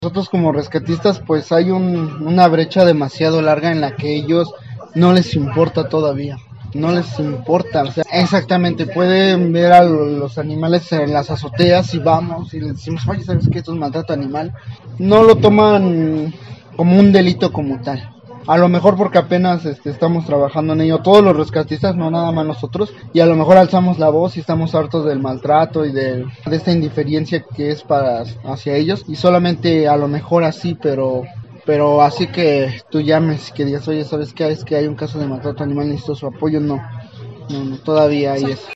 Nosotros como rescatistas pues hay una brecha demasiado larga en la que ellos no les importa todavía. No les importa, o sea, exactamente, pueden ver a los animales en las azoteas y vamos y les decimos, oye, ¿sabes qué? Esto es maltrato animal. No lo toman como un delito como tal. A lo mejor porque apenas estamos trabajando en ello, todos los rescatistas, no nada más nosotros, y a lo mejor alzamos la voz y estamos hartos del maltrato y de esta indiferencia que es para hacia ellos, y solamente a lo mejor así, pero así que tú llames, que digas, oye, ¿sabes qué? Es que hay un caso de maltrato animal, necesito su apoyo, no, todavía hay eso.